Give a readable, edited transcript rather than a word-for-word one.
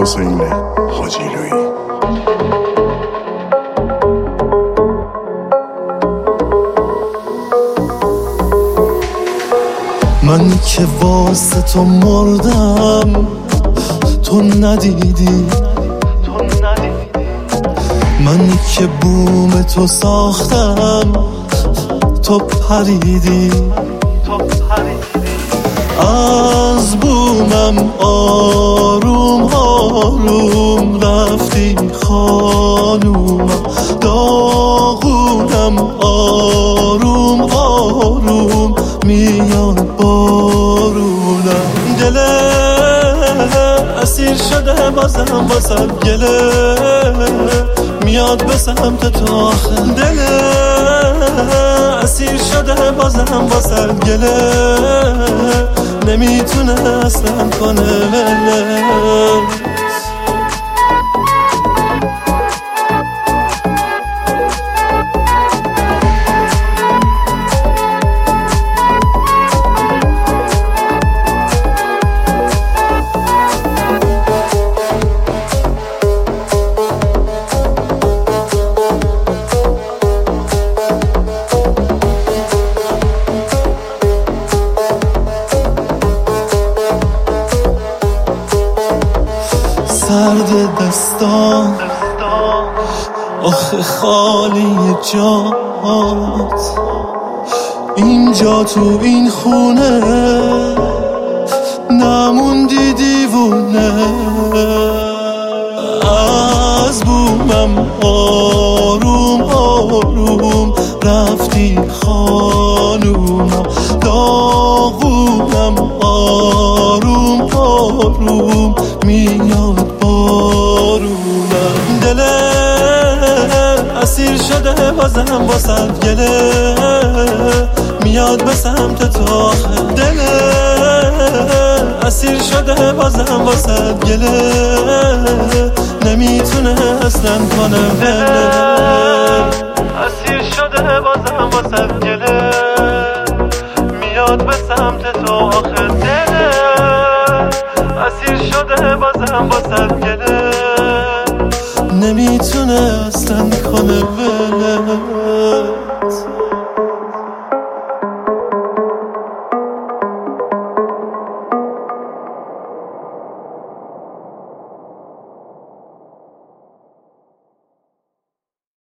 حسین حاجیلویی. من که واسه تو مردم تو ندیدی، من که بوم تو ساختم تو پریدی، از بومم آروم آروم رفتی خانومم، داغونم آروم آروم میاد بارونم، دل اسیر شده بازم واسم گله میاد به سمت تو آخه، دل اسیر شده بازم واسم گله نمیتونه اصلا کنه سرد دستان آخه خالی جات، اینجا تو این خونه نموندی دیوونه، از بومم آروم آروم رفتی خانومم، داغونم آروم آروم میاد بارونم، دل اسیر شده بازم واسم گله میاد به سمت تو آخه، دل اسیر شده بازم واسم گله نمیتونه اصلا کنه اسیر شده بازم واسم گله میاد به سمت تو آخه، دل اسیر شده بازم واسم گله نمیتونه اصلا کنه